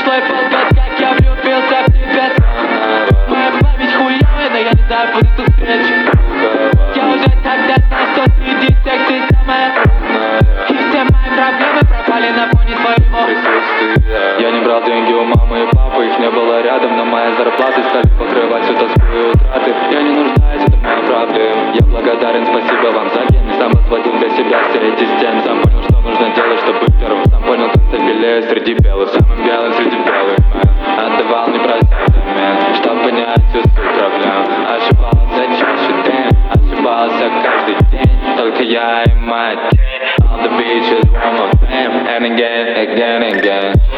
прошлый полгода, как я влюбился в тебя. Моя память хуёвая, но я не забуду ту встречу. Я уже тогда знал, что среди всех ты самая. И все мои проблемы пропали на фоне твоего присутствия. Я не брал деньги у мамы и папы, их не было рядом, но мои зарплаты стали покрывать всю тоску и утраты. Я не нуждаюсь, это моя проблема. Я благодарен, спасибо вам за гены. Сам возводил для себя все эти стены. Сам понял, что нужно делать, чтобы быть первым. Сам понял, как стать белее среди белых. Самым белым среди белых. Отдавал, не прося взамен, чтоб понять всю суть проблем. Ошибался чаще день, ошибался каждый день. Только я и моя тень. All the beaches, one more time, and again, again, again.